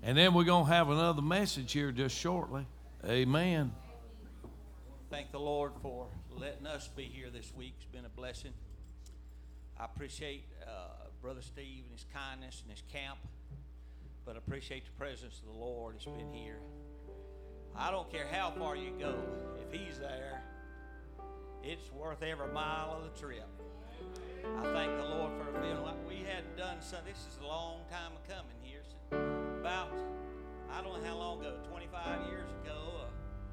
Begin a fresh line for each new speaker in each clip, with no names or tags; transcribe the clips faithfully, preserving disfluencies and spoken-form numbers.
And then we're going to have another message here just shortly. Amen.
Thank the Lord for letting us be here this week. It's been a blessing. I appreciate uh, Brother Steve and his kindness and his camp, but I appreciate the presence of the Lord that's been here. I don't care how far you go. If he's there, it's worth every mile of the trip. I thank the Lord for being like we hadn't done so. This is a long time of coming here. So about, I don't know how long ago, twenty-five years ago, a,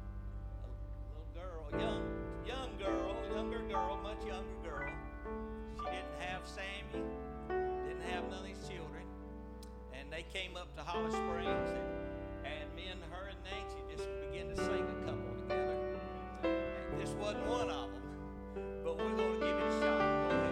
a little girl, a young, young girl, younger girl, much younger girl. She didn't have Sammy, didn't have none of these children. And they came up to Holly Springs, and, and me and her and Nancy just began to sing a couple together. And this wasn't one of them, but we're going to give it a shot. Go ahead.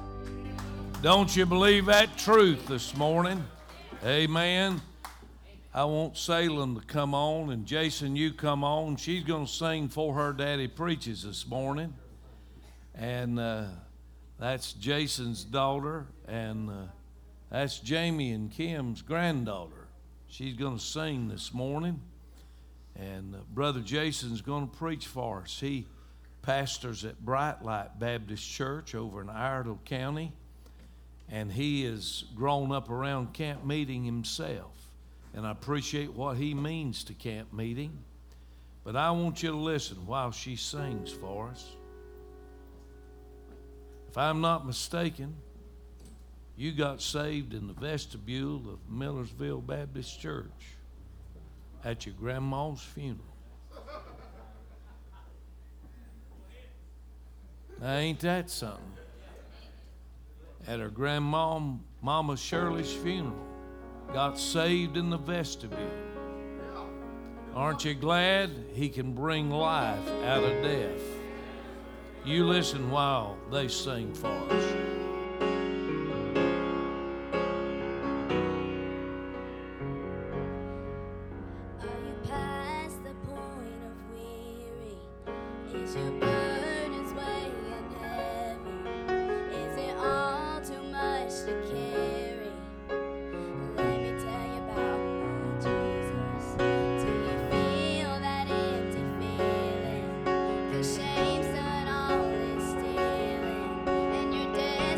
Don't you believe that truth this morning? Amen. I want Salem to come on, and Jason, you come on. She's going to sing For Her Daddy Preaches this morning. And uh, that's Jason's daughter, and uh, that's Jamie and Kim's granddaughter. She's going to sing this morning. And uh, Brother Jason's going to preach for us. He pastors at Bright Light Baptist Church over in Iredell County. And he has grown up around camp meeting himself. And I appreciate what he means to camp meeting. But I want you to listen while she sings for us. If I'm not mistaken, you got saved in the vestibule of Millersville Baptist Church at your grandma's funeral. Now, ain't that something? At her grandma, Mama Shirley's funeral, got saved in the vestibule. Aren't you glad he can bring life out of death? You listen while they sing for us.
Shame's done all this stealing, and your dad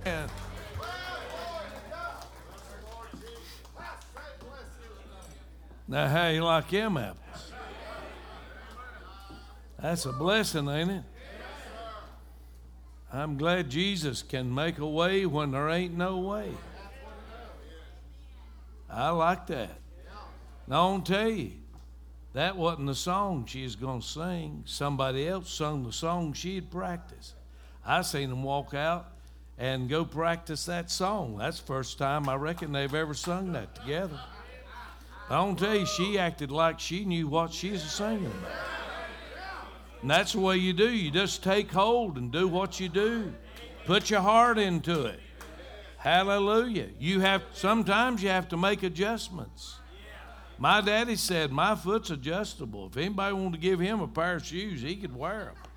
And now, how you like them apples? That's a blessing, ain't it? I'm glad Jesus can make a way when there ain't no way. I like that. Now, I'll tell you, that wasn't the song she was going to sing. Somebody else sung the song she had practiced. I seen them walk out and go practice that song. That's the first time I reckon they've ever sung that together. I don't tell you, she acted like she knew what she was singing about. And that's the way you do. You just take hold and do what you do. Put your heart into it. Hallelujah. You have, sometimes you have to make adjustments. My daddy said, my foot's adjustable. If anybody wanted to give him a pair of shoes, he could wear them.